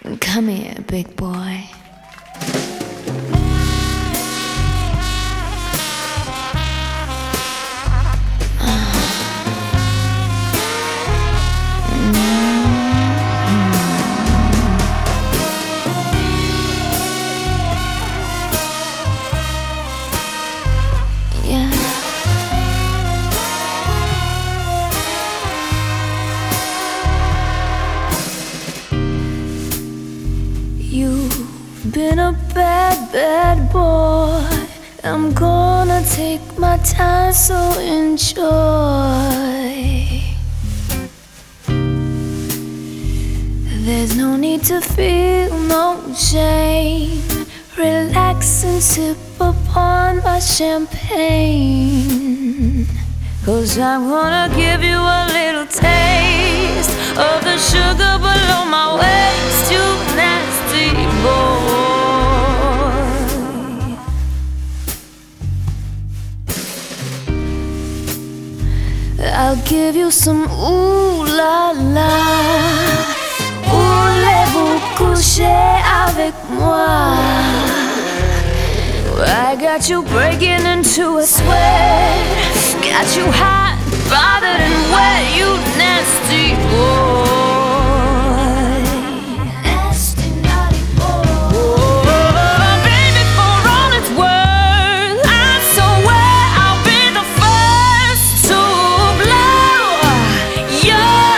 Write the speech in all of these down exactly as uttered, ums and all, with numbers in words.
Come here, big boy. Yeah. You've been a bad, bad boy. I'm gonna take my time, so enjoy. There's no need to feel no shame. Relax and sip upon my champagne, 'cause I'm gonna give you a little taste of the sugar below my waist, you nasty boy. I'll give you some ooh la la. Voulez-vous coucher avec moi? I got you breaking into a sweat, got you hot, bothered and wet, you nasty boy. Nasty, naughty boy. Oh, baby, for all it's worth, I swear I'll be the first to blow your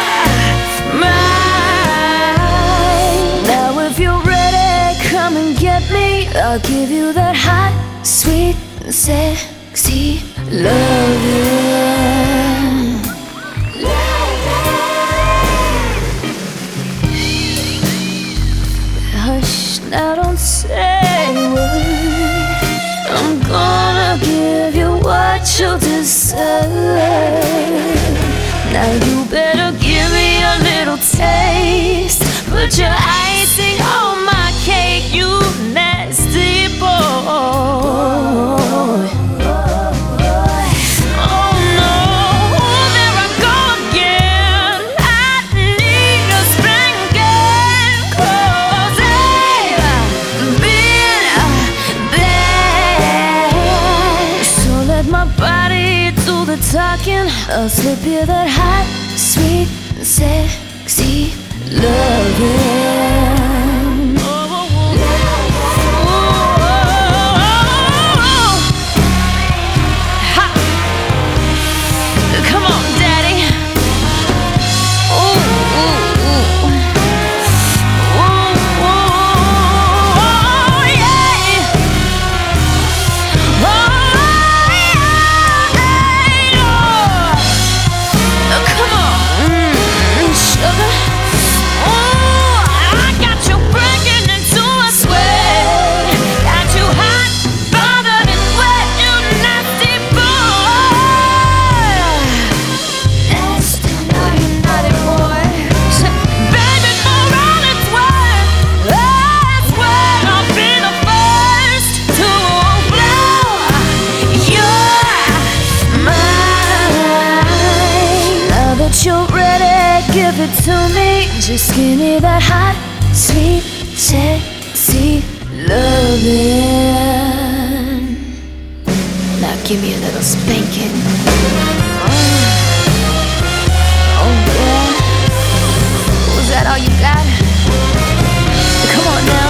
mind. Now if you're ready, come and get me. I'll give you that hot, sweet, sexy loving. Hush, now don't say a word. I'm gonna give you what you deserve. Now you better give me a little taste. Put your icing on my cake, you nasty boy. Oh no, there I go again. I need a spanking, 'cause I've been bad. So let my body do the talking. I'll slip you that hot, sweet, sexy loving. You're ready, give it to me. Just give me that hot, sweet, sexy loving. Now give me a little spanking. Oh, oh yeah. Was that all you got? Come on now.